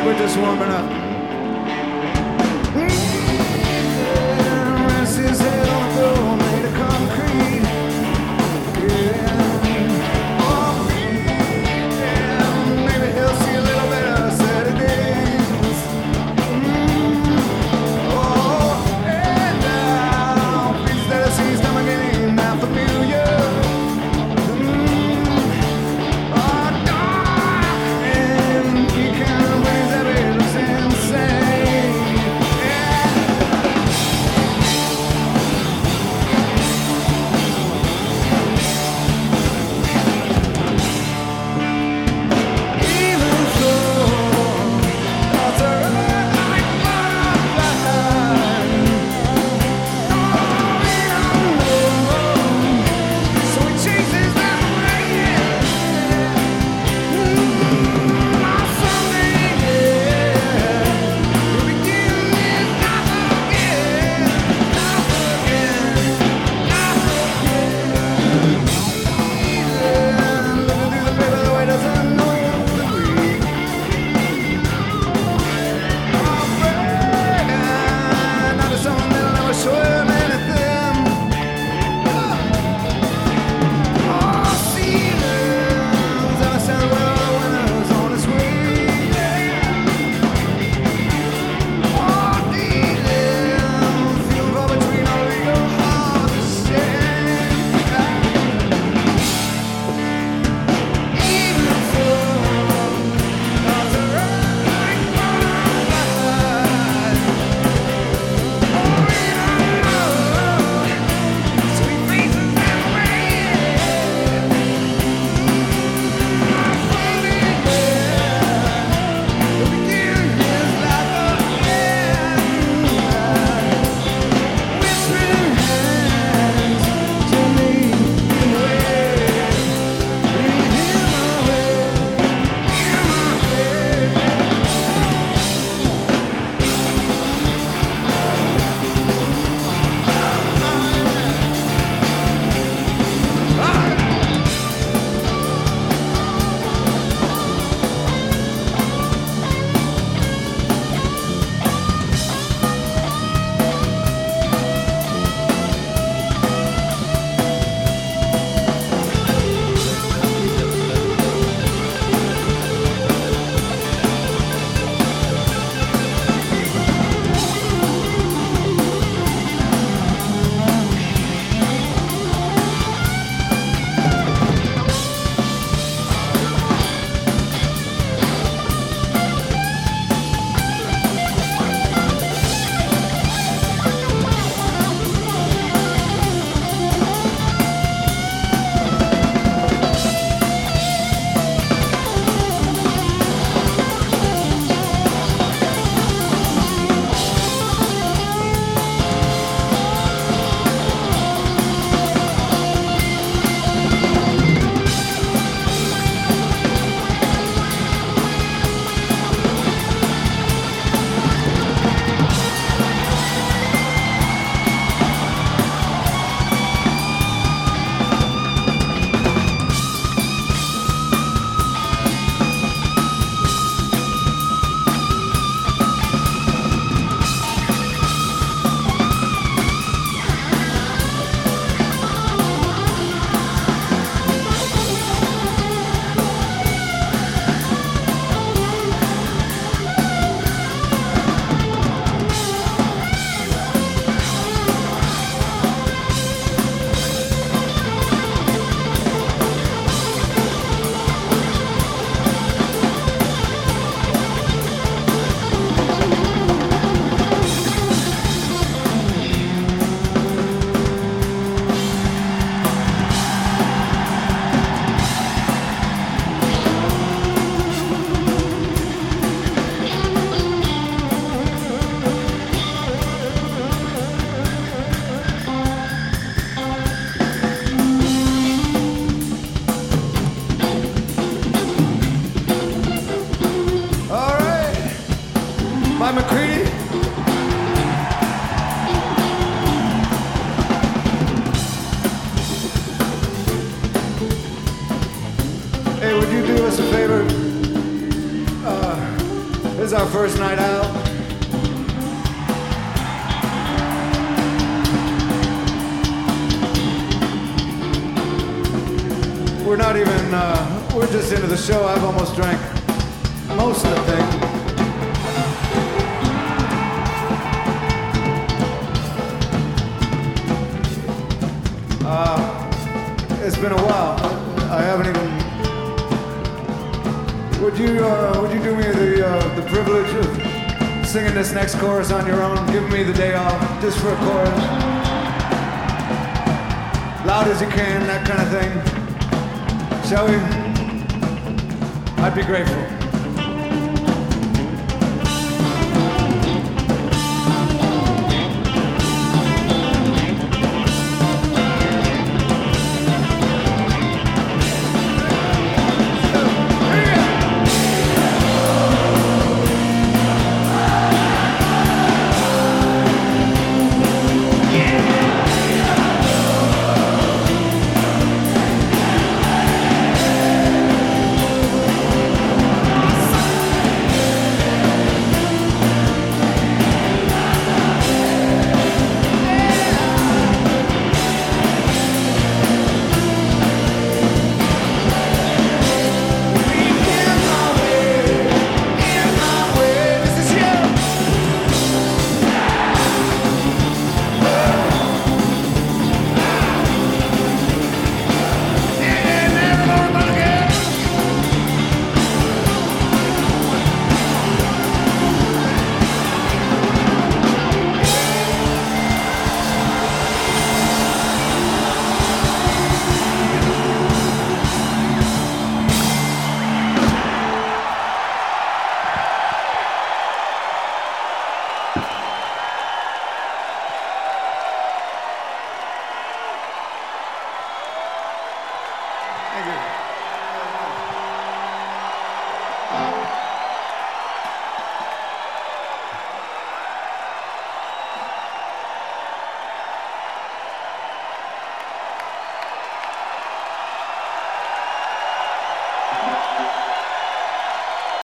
we're just warming up. Rest his head on a throne made of concrete. Yeah. Oh, yeah. Maybe he'll see a little better Saturdays. Oh, and now please let us see them again. Not familiar. By McCready. Hey, would you do us a favor? This is our first night out. We're not even, we're just into the show. I've almost drank most of the thing. It's been a while. I haven't even. Would you do me the privilege of singing this next chorus on your own, giving me the day off just for a chorus, loud as you can, that kind of thing? Shall we? I'd be grateful. Thank you.